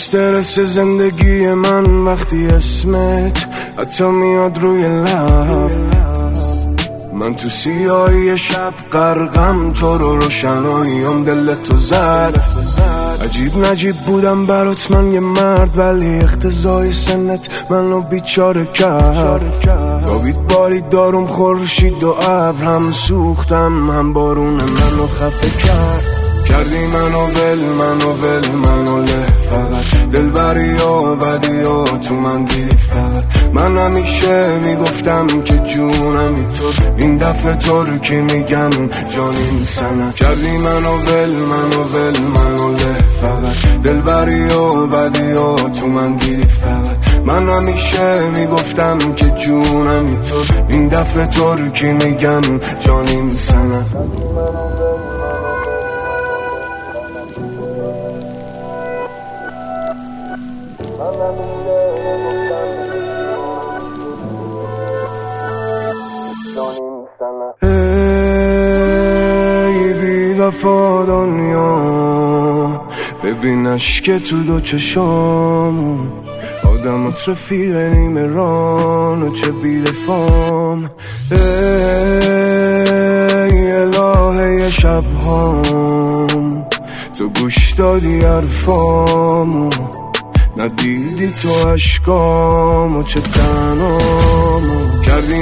استرس زندگی من وقتی اسمت حتی میاد روی لب، من تو سیاهی شب غرقم، تو رو روشناییم دل تو زد. عجیب نجیب بودم برات من یه مرد، ولی اقتضای سنت منو بیچاره کرد. خوابید بارید دارم خورشید و ابر، هم سوختم هم بارون منو خفه کرد. کردی منو له فقط، دلبری و بدی و تو من دیدی فقط. من همیشه میگفتم که جونمی تو، این دفعه ترکی میگم جانیم سنت. کردی منو له فقط، دلبری و بدی و تو من دیدی فقط. من همیشه میگفتم که جونمی تو، این دفعه ترکی میگم جانیم سنت. ای بی وفا دنیا، ببینش که تو دو چشامو آدمات رفیق نیمه ران و چه بی دفام. ای الهه شبهام، تو گوش دادی حرفامو، ندیدی تو عشقامو چه تنامو. کردی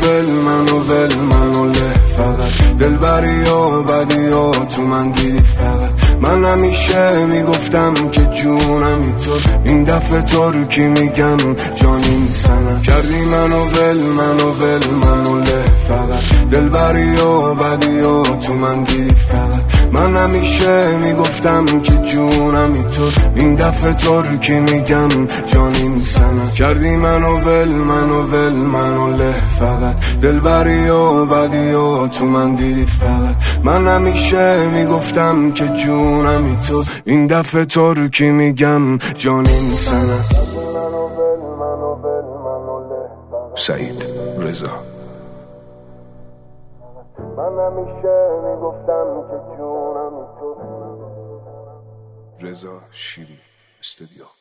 منو له فقط، دلبری و بدی و تو من دیدی فقط. من همیشه میگفتم که جونمی تو، این دفعه ترکی میگم جانیم سنت. کردی منو له فقط، دلبری و بدی و تو من دیدی فقط. من همیشه میگفتم که جونمی تو، این دفعه ترکی میگم جانیم سنت. کردی منو له فقط، دلبری و بدی و تو من دیدی فقط. من همیشه میگفتم که جونمی تو، این دفعه ترکی میگم جانیم سنت. سعید رضا. من همیشه میگفتم که جونمی تو. رضا شیری استودیو.